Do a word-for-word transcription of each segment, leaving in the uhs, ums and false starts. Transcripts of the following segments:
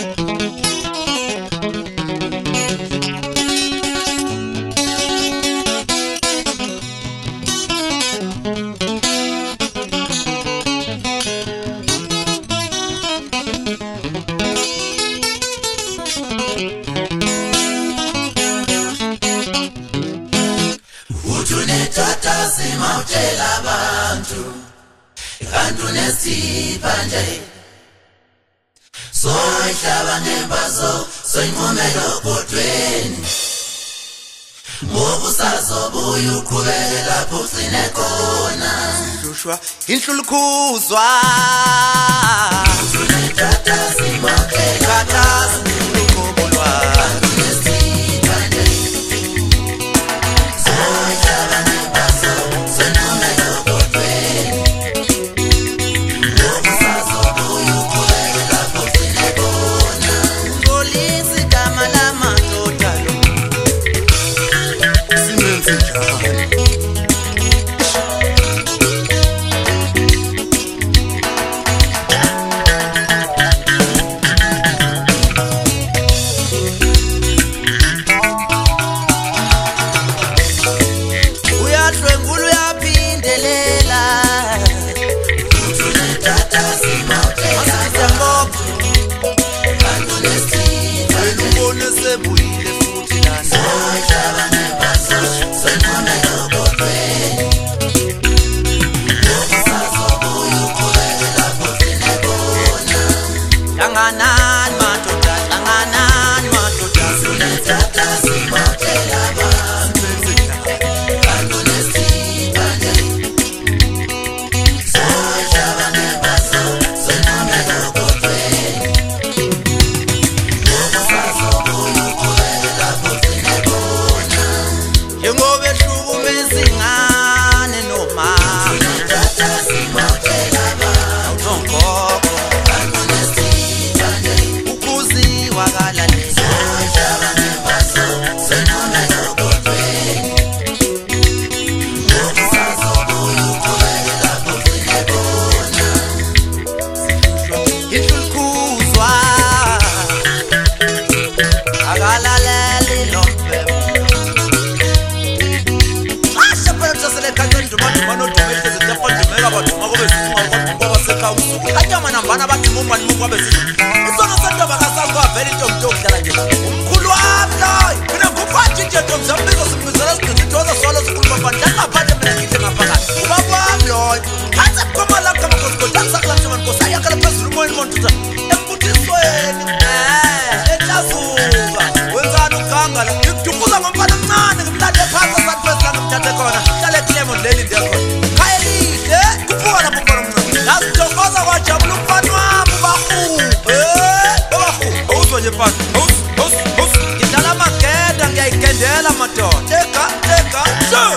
Simawutshela abantu kanti unesipha nje soyihlaba ngembazo soyinqomela kodweni ngoba usazobuya uqhubeke lapho ugcine khona Joshua inhlulukhuzwa Tata simawutshela Tata Bana bathi mumba nimukwa bese isona santo bakasangwa vele into mntu okudlala nje umkhulu wami loyo mina nguphathi nje ntombi zambizo simizela sidithoza swalo sikhuluma bandla ngaphandle mina ngithe ngaphakathi ubaba wami loyo hathe koma la kama kosikota sakla nje man kosa yakala phezulu umoyeni montuza emfundisweni eh etlazuka wenzani ugangala ngikudukuza ngomfana omncane ngimlande phansi sakufesa ngimthathe khona hlale Clement leli ndekho khayelihle kubuka lapho khona omncane nasithokoza kwajabula umfana wami bahu eh bahu awuzwa nje phansi awuz awuz awuz ngidlala magenda ngiyayigendela madoda teka teka sho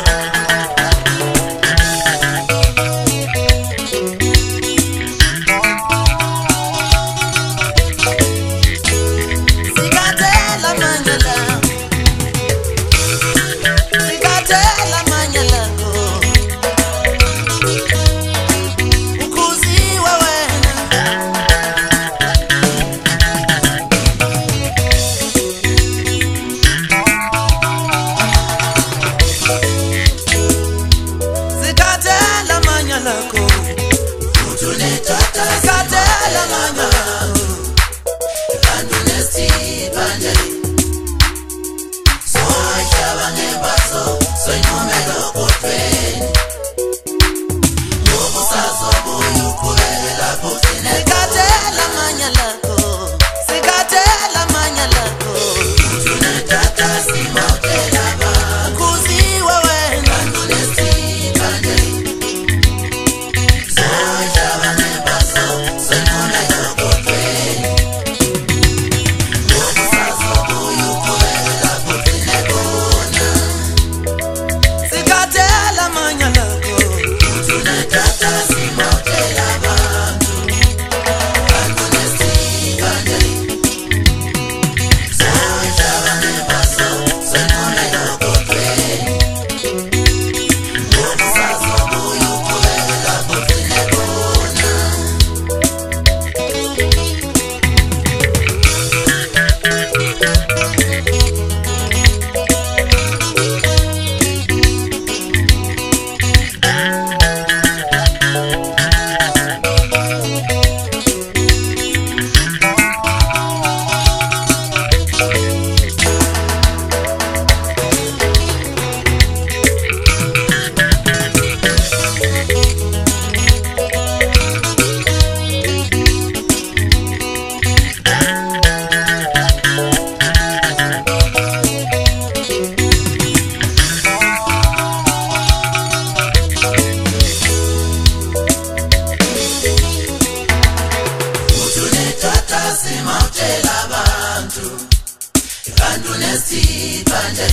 simawutshela abantu kanti unesiphandle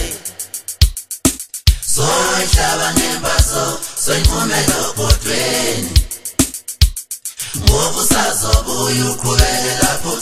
soyihlaba ngembaso soyinqumela obodweni ngoba usazobuya uqhubeke lapho